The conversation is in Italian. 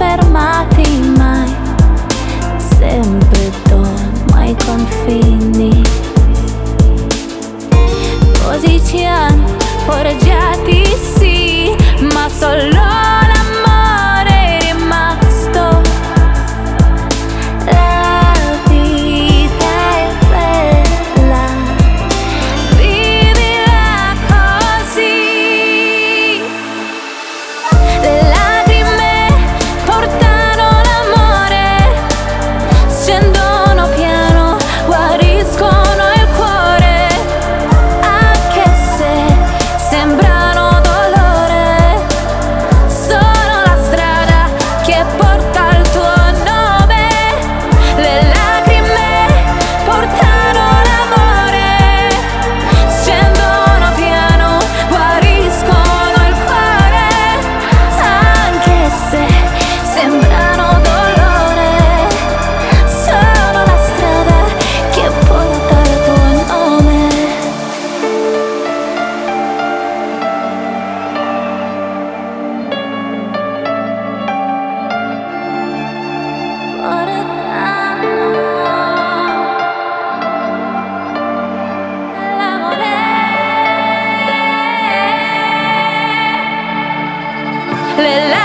fermati mai, sempre dopo ai confini. Così ci hanno forgiati sì, ma solo l'amore è rimasto. La vita è bella, vivila così. Le lacrime portano l'amore, scendono piano, guariscono il cuore, anche se sembrano dolore. Sono la strada che porta il tuo nome. Le lacrime portano l'amore, scendono piano, guariscono il cuore, anche se sembrano dolore. Sono la strada che porta il tuo nome. L'amore. Le